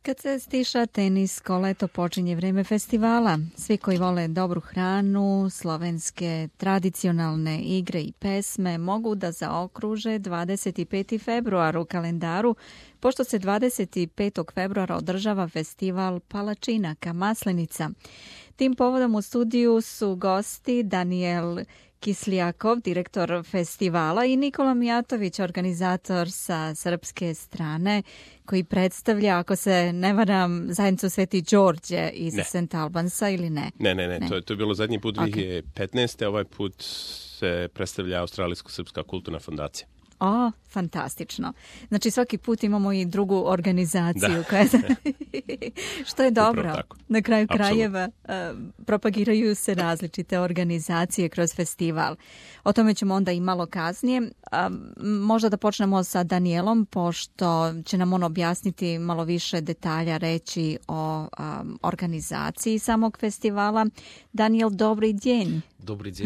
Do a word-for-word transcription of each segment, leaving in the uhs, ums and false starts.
Kad se stiša tenisko leto, počinje vrijeme festivala. Svi koji vole dobru hranu, slovenske tradicionalne igre i pesme mogu da zaokruže dvadeset peti februar u kalendaru, pošto se dvadeset petog februara održava festival Palačinaka, Maslenica. Tim povodom u studiju su gosti Daniel Kislijakov, direktor festivala, i Nikola Mijatović, organizator sa srpske strane, koji predstavlja, ako se ne varam, zajednicu Sveti Đorđe iz Saint Albansa, ili ne? Ne, ne, ne, ne. To, to je bilo zadnji put dvije hiljade petnaeste. Okay. Ovaj put se predstavlja Australijsko-srpska kulturna fondacija. O, fantastično. Znači svaki put imamo i drugu organizaciju. Koja je... Što je dobro. Na kraju Absolut. krajeva uh, propagiraju se različite organizacije kroz festival. O tome ćemo onda i malo kasnije. Uh, možda da počnemo sa Danielom, pošto će nam on objasniti malo više detalja, reći o um, organizaciji samog festivala. Daniel, dobri djen. Dobri djen.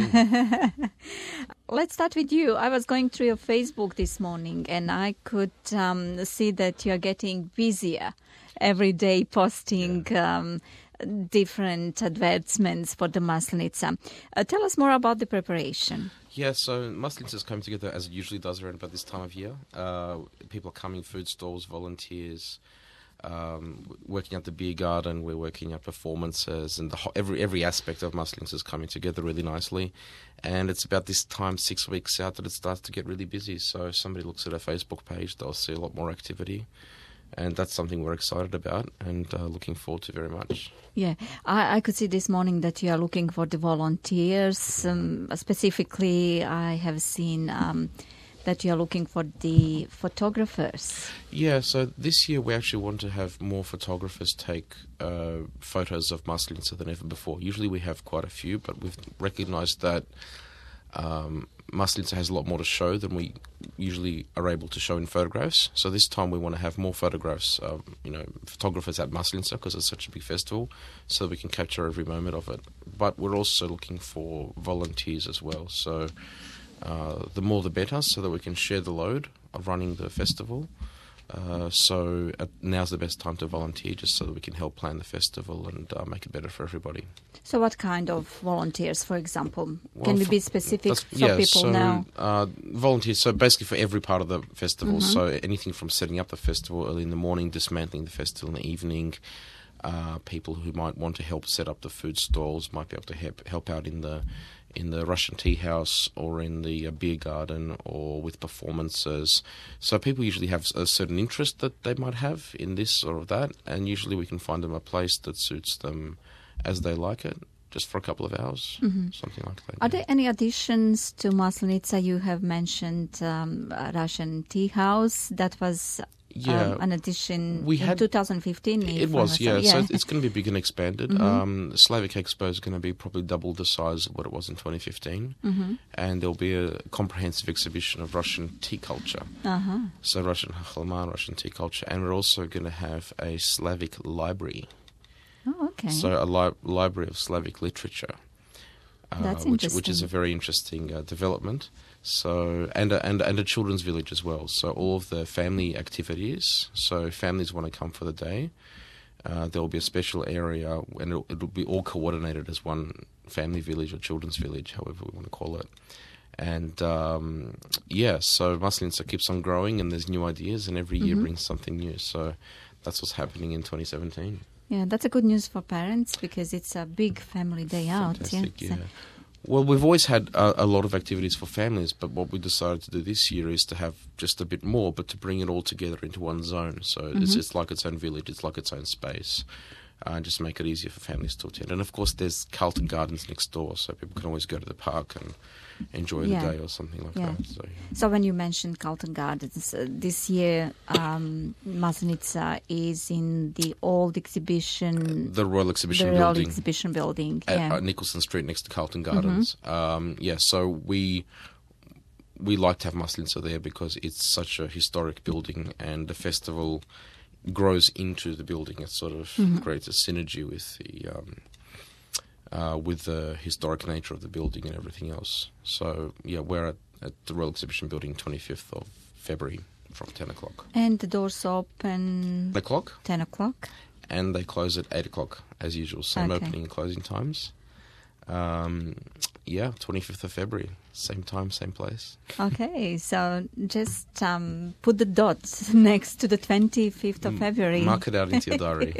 Let's start with you. I was going through your Facebook this morning and I could um, see that you're getting busier every day posting yeah. um, different advertisements for the Maslenica. Uh, tell us more about the preparation. Yeah, so Maslenica's come together as it usually does around about this time of year. Uh, people are coming, food stalls, volunteers, Um, working at the beer garden. We're working at performances, and the ho- every every aspect of Maslenica is coming together really nicely. And it's about this time, six weeks out, that it starts to get really busy. So if somebody looks at our Facebook page, they'll see a lot more activity. And that's something we're excited about and uh, looking forward to very much. Yeah, I, I could see this morning that you are looking for the volunteers. Um, specifically, I have seen Um, that you're looking for the photographers. Yeah, so this year we actually want to have more photographers take uh, photos of Maslenica than ever before. Usually we have quite a few, but we've recognised that um, Maslenica has a lot more to show than we usually are able to show in photographs. So this time we want to have more photographs, um, you know, photographers at Maslenica, because it's such a big festival, so that we can capture every moment of it. But we're also looking for volunteers as well, so Uh, the more the better, so that we can share the load of running the festival. Uh, so uh, now's the best time to volunteer, just so that we can help plan the festival and uh, make it better for everybody. So what kind of volunteers, for example? Well, can we be specific so yeah, people so, now? Uh, volunteers, so basically for every part of the festival. Mm-hmm. So anything from setting up the festival early in the morning, dismantling the festival in the evening. Uh, people who might want to help set up the food stalls might be able to help, help out in the in the Russian tea house or in the uh, beer garden or with performances. So people usually have a certain interest that they might have in this or that, and usually we can find them a place that suits them as they like it, just for a couple of hours, mm-hmm. something like that. Are yeah. there any additions to Maslenica? You have mentioned um, a Russian tea house. That was Yeah, um, an addition we in had, twenty fifteen. It was, yeah. yeah. So it's going to be big and expanded. Mm-hmm. Um, Slavic Expo is going to be probably double the size of what it was in twenty fifteen. Mm-hmm. And there'll be a comprehensive exhibition of Russian tea culture. Uh-huh. So Russian Hakhlama, Russian tea culture. And we're also going to have a Slavic library. Oh, okay. So a li- library of Slavic literature. Uh, That's which, interesting. which is a very interesting uh, development. So and a, and and a children's village as well. So all of the family activities. So families want to come for the day. Uh, there will be a special area, and it'll, it'll be all coordinated as one family village or children's village, however we want to call it. And um, yeah, so Maslenica keeps on growing, and there's new ideas, and every year mm-hmm. brings something new. So that's what's happening in twenty seventeen. Yeah, that's a good news for parents because it's a big family day out. Fantastic, yeah. yeah. Well, we've always had a, a lot of activities for families, but what we decided to do this year is to have just a bit more, but to bring it all together into one zone. So mm-hmm. it's, it's like its own village, it's like its own space, uh, and just make it easier for families to attend. And of course, there's Carlton Gardens next door, so people can always go to the park and enjoy yeah. the day or something like yeah. that. So, yeah. so when you mentioned Carlton Gardens, uh, this year um, Maslenica is in the old exhibition... Uh, the Royal Exhibition the Building. Royal Exhibition Building, at, yeah. At Nicholson Street next to Carlton Gardens. Mm-hmm. Um, yeah, so we... We like to have Maslenica there because it's such a historic building, and the festival grows into the building. It sort of mm-hmm. creates a synergy with the um, uh, with the historic nature of the building and everything else. So yeah, we're at, at the Royal Exhibition Building, twenty-fifth of February. from ten o'clock. And the doors open ten o'clock. ten o'clock. And they close at eight o'clock, as usual. Same Okay. opening and closing times. Um, yeah, twenty-fifth of February. Same time, same place. Okay, so just um, put the dots next to the twenty-fifth of February. Mark it out into your diary.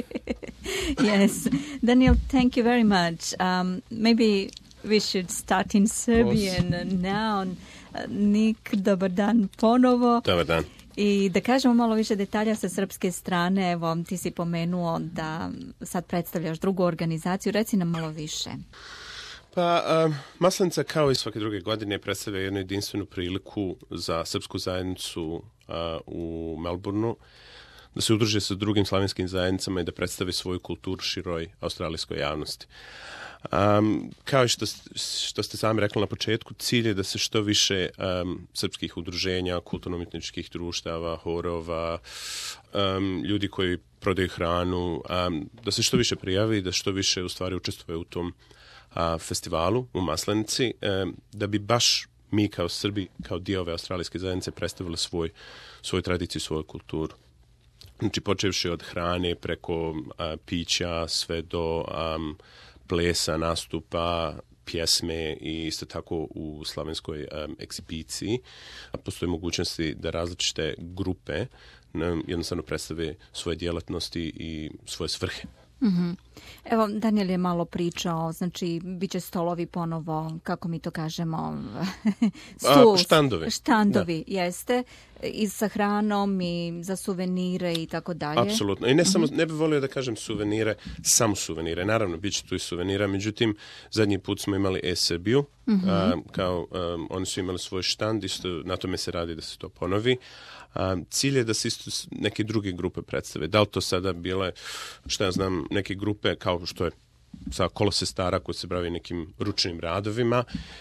Yes. Daniel, thank you very much. Um, maybe we should start in Serbian now. Nik, dobar dan ponovo. Dobar dan. I da kažemo malo više detalja sa srpske strane. Evo, ti si pomenuo da sad predstavljaš drugu organizaciju. Reci nam malo više. Pa, uh, Maslenica kao i svake druge godine predstavlja jednu jedinstvenu priliku za srpsku zajednicu uh, u Melbourneu da se udruže sa drugim slavenskim zajednicama i da predstave svoju kulturu široj australijskoj javnosti. Um, kao i što, što ste sami rekli na početku, cilj je da se što više um, srpskih udruženja, kulturno-umjetničkih društava, horova, um, ljudi koji prodaju hranu, um, da se što više prijavi i da što više u stvari učestvuje u tom a, festivalu u Maslenici, e, da bi baš mi kao Srbi, kao dio ove australijske zajednice predstavili svoj, svoju tradiciju, svoju kulturu. Znači, počevši od hrane preko a, pića, sve do a, plesa, nastupa, pjesme i isto tako u slavenskoj um, egzibiciji. Postoje mogućnosti da različite grupe um, jednostavno predstave svoje djelatnosti i svoje svrhe. Mm-hmm. Evo, Daniel je malo pričao, znači, bit će stolovi ponovo, kako mi to kažemo, Stu, A, štandovi. Štandovi, da. Jeste, i sa hranom i za suvenire i tako dalje. Apsolutno. I ne samo, mm-hmm. ne bih volio da kažem suvenire, samo suvenire. Naravno, bit će tu i suvenira, međutim, zadnji put smo imali e-Srbiju, mm-hmm. a, kao um, oni su imali svoj štand, isto na tome se radi da se to ponovi. A, cilj je da se isto neke druge grupe predstave. Da li to sada bile, šta ja znam, neke grupe kao što je sa kolosestara koji se bavi nekim ručnim radovima,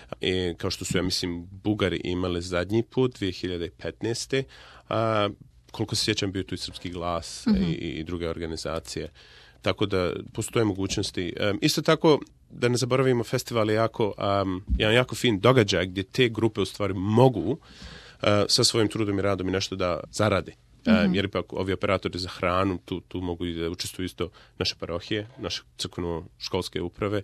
i kao što su, ja mislim, Bugari imali zadnji put, dvije hiljade petnaeste. A, koliko se sjećam, bio tu i Srpski glas, mm-hmm. i, i druge organizacije. Tako da postoje mogućnosti. Um, isto tako, da ne zaboravimo, festival je jako, um, jedan jako fin događaj gdje te grupe u stvari mogu Uh, sa svojim trudom i radom i nešto da zarade. Mm-hmm. Uh, jer ipak ovi operatori za hranu tu, tu mogu i da učestvuju isto naše parohije, naše crkveno-školske uprave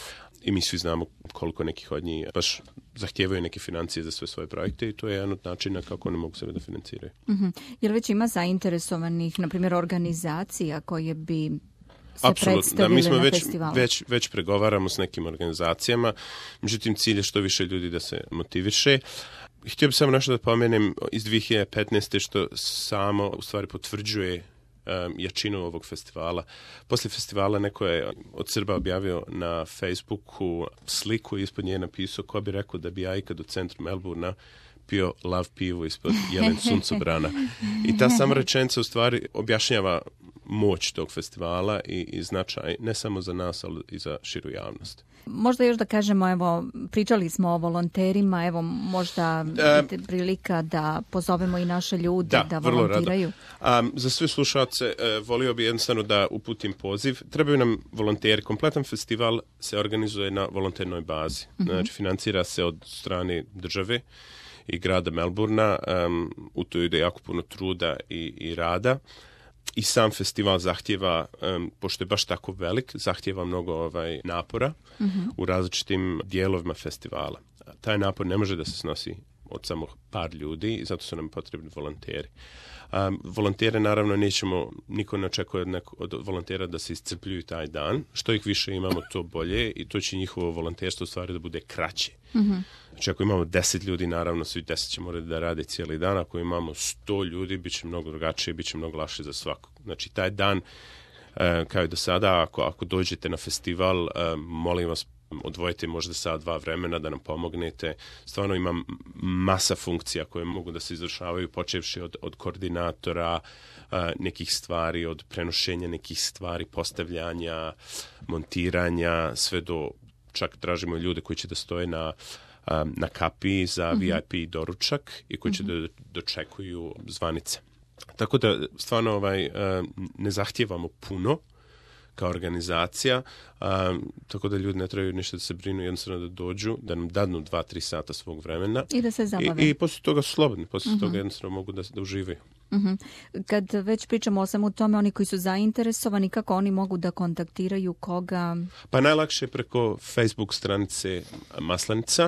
i mi svi znamo koliko nekih od njih baš zahtijevaju neke financije za sve svoje projekte i to je jedan od načina kako one mogu sebe da financiraju. Mm-hmm. Jel već ima zainteresovanih, na primjer, organizacija koje bi se Apsolutno, da, mi smo na već, festivalu? već, već pregovaramo s nekim organizacijama, međutim cilj je što više ljudi da se motiviše. Htio bih samo nešto da pomenem iz dvije hiljade petnaeste što samo u stvari potvrđuje um, jačinu ovog festivala. Poslije festivala neko je od Srba objavio na Facebooku sliku i ispod nje je napisao ko bi rekao da bi ja ikad u centru Melbournea pio lav pivo ispod jelen suncobrana. I ta sama rečenica u stvari objašnjava moć tog festivala i, i značaj ne samo za nas, ali i za širu javnost. Možda još da kažemo, evo, pričali smo o volonterima, evo, možda e, prilika da pozovemo i naše ljude da, da volontiraju. Um, za sve slušalce uh, volio bi jednostavno da uputim poziv. Trebaju nam volonteri. Kompletan festival se organizuje na volonternoj bazi. Mm-hmm. Znači, financira se od strane države i grada Melbournea. Um, u to ide jako puno truda i, i rada. I sam festival zahtjeva, um, pošto je baš tako velik, zahtjeva mnogo ovaj, napora mm-hmm. u različitim dijelovima festivala. Taj napor ne može da se snosi od samo par ljudi i zato su nam potrebni volonteri. Um, volontere naravno nećemo, niko ne očekuje od, neko, od volontera da se iscrpljuju taj dan. Što ih više imamo, to bolje i to će njihovo volonterstvo u stvari da bude kraće. Mm-hmm. Znači ako imamo deset ljudi, naravno svi deset će morati da rade cijeli dan. Ako imamo sto ljudi, bit će mnogo drugačije, bit će mnogo lakše za svakog. Znači taj dan, uh, kao i do sada, ako, ako dođete na festival, uh, molim vas, odvojite možda sad dva vremena da nam pomognete. Stvarno imam masa funkcija koje mogu da se izvršavaju, počevši od, od koordinatora, uh, nekih stvari, od prenošenja nekih stvari, postavljanja, montiranja, sve do, čak tražimo ljude koji će da stoje na, um, na kapiji za mm-hmm. V I P doručak i koji mm-hmm. će da dočekuju zvanice. Tako da stvarno ovaj, uh, ne zahtijevamo puno kao organizacija, um, tako da ljudi ne trebaju ništa da se brinu, jednostavno da dođu, da nam dadnu dva, tri sata svog vremena. I da se zabave. I, i poslije toga su slobodni, poslije uh-huh. toga jednostavno mogu da, da uživaju. Uh-huh. Kad već pričamo o svemu tome, oni koji su zainteresovani, kako oni mogu da kontaktiraju koga? Pa najlakše je preko Facebook stranice Maslenica.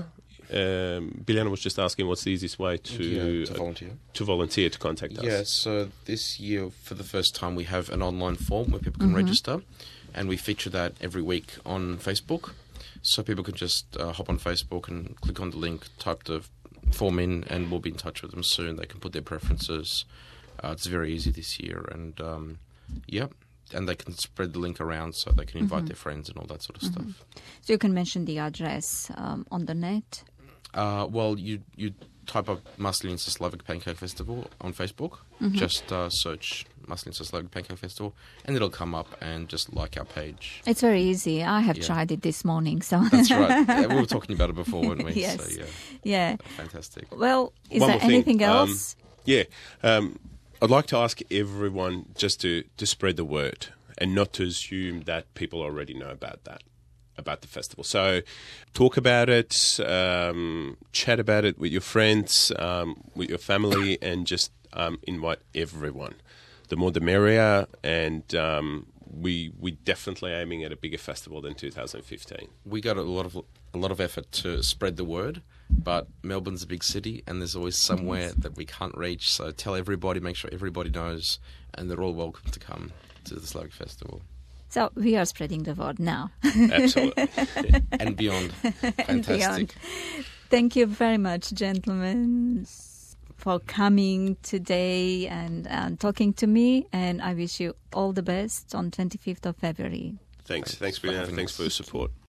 Um, Biljana was just asking what's the easiest way to yeah, to volunteer. Uh, to volunteer to contact us. Yeah, so this year for the first time we have an online form where people can mm-hmm. register, and we feature that every week on Facebook. So people can just uh, hop on Facebook and click on the link, type the form in, and we'll be in touch with them soon. They can put their preferences. Uh, it's very easy this year, and um, yeah. And they can spread the link around so they can invite mm-hmm. their friends and all that sort of mm-hmm. stuff. So you can mention the address um, on the net? Uh, well, you you type up Maslenica Slavic Pancake Festival on Facebook. Mm-hmm. Just uh, search Maslenica Slavic Pancake Festival, and it'll come up, and just like our page. It's very easy. I have yeah. tried it this morning. So That's right. Yeah, we were talking about it before, weren't we? Yes. So, yeah. Yeah. Fantastic. Well, is One there more thing. anything else? Um, yeah. Um, I'd like to ask everyone just to, to spread the word and not to assume that people already know about that, about the festival. So talk about it, um, chat about it with your friends, um, with your family, and just um, invite everyone. The more the merrier, and um, we we definitely aiming at a bigger festival than two thousand fifteen. We got a lot of a lot of effort to spread the word, but Melbourne's a big city, and there's always somewhere Yes. that we can't reach. So tell everybody, make sure everybody knows, and they're all welcome to come to the Slavic Festival. So we are spreading the word now. Absolutely. And beyond. Fantastic. And beyond. Thank you very much, gentlemen, for coming today and, and talking to me. And I wish you all the best on twenty-fifth of February. Thanks. Thanks Thanks, for Brianna. having Thanks us. for your support.